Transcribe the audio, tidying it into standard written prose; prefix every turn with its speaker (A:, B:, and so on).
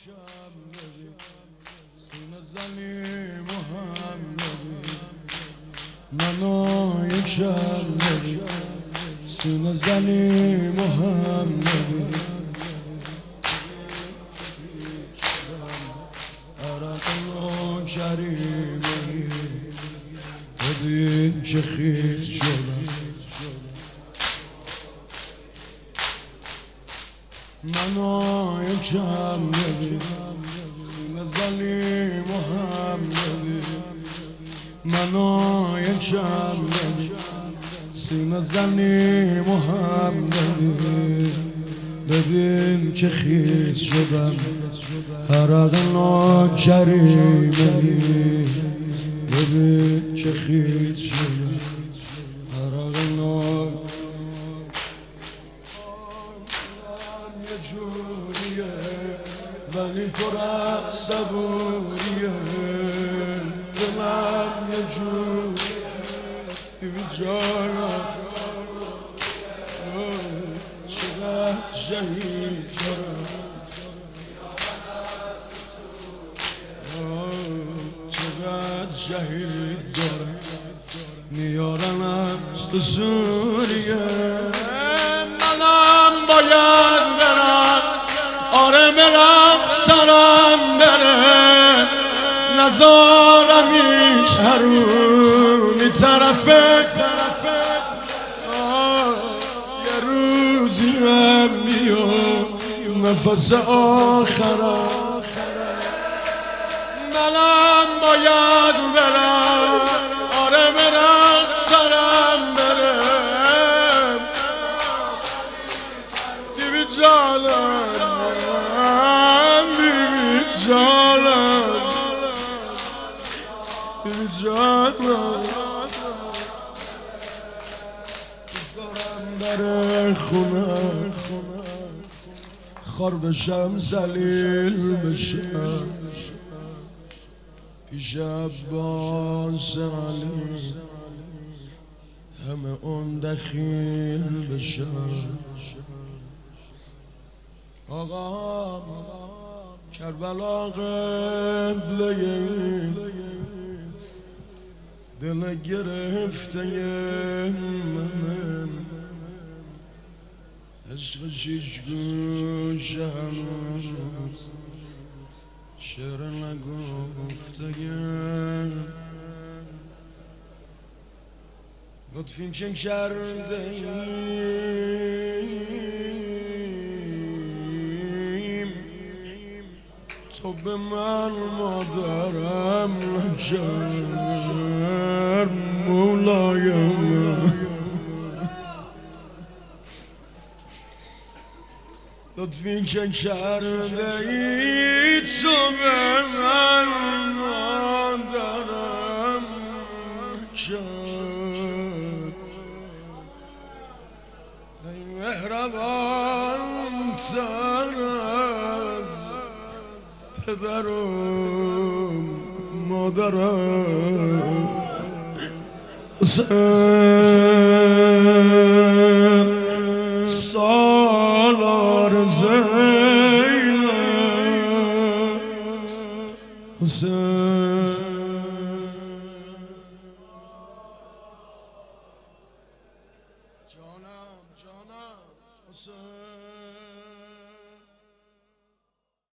A: یکم ببین سینه زنی محمدی منو یکم ببین سینه زنی محمدی عرق و کریمی ببین که خیز شدم منو یکم ببین سینه زنی محمدی منو یکم ببین سینه زنی محمدی ببین که خیز شدم عرق ناکریمی ببین که خیز شدم عرق ناکریمی یه جوریه ولی پر از صبوریه دلم یه جوریه بیچاره چقدر شهید دارم چقدر شهید دارم میارن از تو سوریه منم باید برم آره برم سرم بره نزارم هیچ حرومی طرفه یه روزی هم میاد نفس آخرم منم باید برم آره برم سرم بره دیوی جانم دیوی جانم دیوی جانم بذارم در خونه خار بشم ذلیل بشم پیش عباس علی همه اون دخیل بشم آقا کربلا قبله دل گرفته منم عشقش هیچ گوش هنوز شعر نگفته لطفی که کرده ایم تو به من مادرم نکرد مولایم لطفی که کرده ای تو به من مادرم نکرد ای مهربان تر از پدر و مادرم حسین سالار زینب حسین